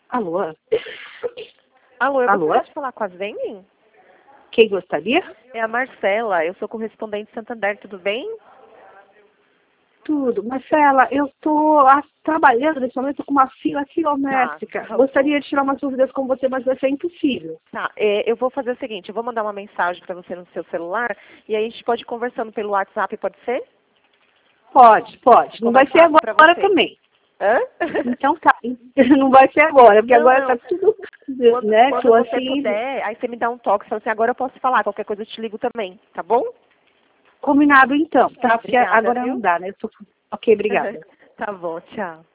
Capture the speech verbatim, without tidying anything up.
Alô? Alô, eu Alô? gostaria de falar com a Zene? Quem gostaria? É a Marcela, eu sou correspondente de Santander, tudo bem? Tudo. Marcela, eu estou trabalhando nesse momento com uma fila quilométrica. Tá, tá Gostaria bom. de tirar umas dúvidas com você, mas vai ser impossível. Tá, é, eu vou fazer o seguinte, eu vou mandar uma mensagem para você no seu celular e aí a gente pode ir conversando pelo WhatsApp, pode ser? Pode, pode. Ficou Não vai mais ser fácil pra agora você. também. Hã? Então tá. Não vai ser agora, porque Não, agora não. tá tudo, Quando, né? quando Tô você assim, puder, aí você me dá um toque, fala assim, agora eu posso falar, qualquer coisa eu te ligo também, tá bom? combinado então, tá? Porque Obrigada, agora não viu? dá, né? Eu tô... Ok, obrigada. Tá bom, tchau.